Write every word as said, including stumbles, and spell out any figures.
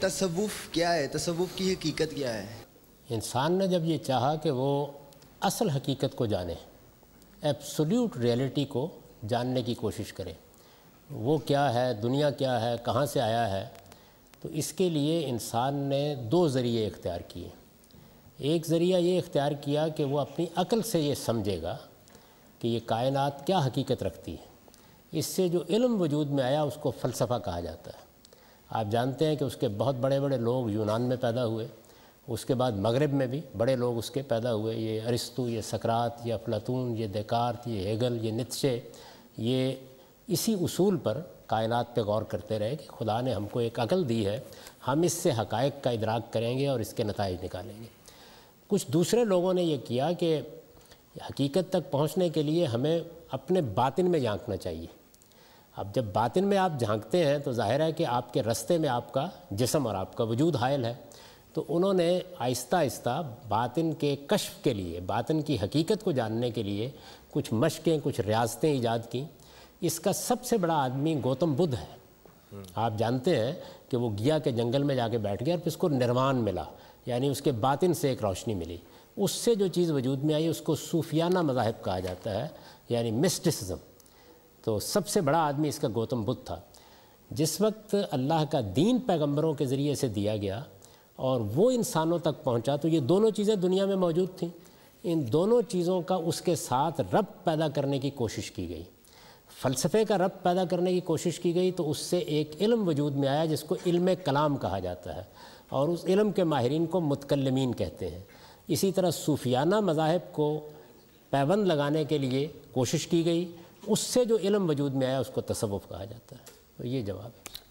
تصوف کیا ہے؟ تصوف کی حقیقت کیا ہے؟ انسان نے جب یہ چاہا کہ وہ اصل حقیقت کو جانے، ایبسولیوٹ ریئلٹی کو جاننے کی کوشش کرے، وہ کیا ہے، دنیا کیا ہے، کہاں سے آیا ہے، تو اس کے لیے انسان نے دو ذریعے اختیار کیے۔ ایک ذریعہ یہ اختیار کیا کہ وہ اپنی عقل سے یہ سمجھے گا کہ یہ کائنات کیا حقیقت رکھتی ہے۔ اس سے جو علم وجود میں آیا اس کو فلسفہ کہا جاتا ہے۔ آپ جانتے ہیں کہ اس کے بہت بڑے بڑے لوگ یونان میں پیدا ہوئے، اس کے بعد مغرب میں بھی بڑے لوگ اس کے پیدا ہوئے، یہ ارسطو، یہ سقراط، یہ افلاطون، یہ دیکارت، یہ ہیگل، یہ نیتشے، یہ اسی اصول پر کائنات پہ غور کرتے رہے کہ خدا نے ہم کو ایک عقل دی ہے، ہم اس سے حقائق کا ادراک کریں گے اور اس کے نتائج نکالیں گے۔ کچھ دوسرے لوگوں نے یہ کیا کہ حقیقت تک پہنچنے کے لیے ہمیں اپنے باطن میں جھانکنا چاہیے۔ اب جب باطن میں آپ جھانکتے ہیں تو ظاہر ہے کہ آپ کے رستے میں آپ کا جسم اور آپ کا وجود حائل ہے، تو انہوں نے آہستہ آہستہ باطن کے کشف کے لیے، باطن کی حقیقت کو جاننے کے لیے کچھ مشقیں، کچھ ریاستیں ایجاد کیں۔ اس کا سب سے بڑا آدمی گوتم بدھ ہے۔ آپ جانتے ہیں کہ وہ گیا کے جنگل میں جا کے بیٹھ گیا اور پھر اس کو نروان ملا، یعنی اس کے باطن سے ایک روشنی ملی۔ اس سے جو چیز وجود میں آئی اس کو صوفیانہ مذاہب کہا جاتا ہے، یعنی مسٹسزم۔ تو سب سے بڑا آدمی اس کا گوتم بدھ تھا۔ جس وقت اللہ کا دین پیغمبروں کے ذریعے سے دیا گیا اور وہ انسانوں تک پہنچا تو یہ دونوں چیزیں دنیا میں موجود تھیں۔ ان دونوں چیزوں کا اس کے ساتھ ربط پیدا کرنے کی کوشش کی گئی، فلسفے کا ربط پیدا کرنے کی کوشش کی گئی، تو اس سے ایک علم وجود میں آیا جس کو علم کلام کہا جاتا ہے، اور اس علم کے ماہرین کو متکلمین کہتے ہیں۔ اسی طرح صوفیانہ مذاہب کو پیوند لگانے کے لیے کوشش کی گئی، اس سے جو علم وجود میں آیا اس کو تصوف کہا جاتا ہے۔ تو یہ جواب ہے۔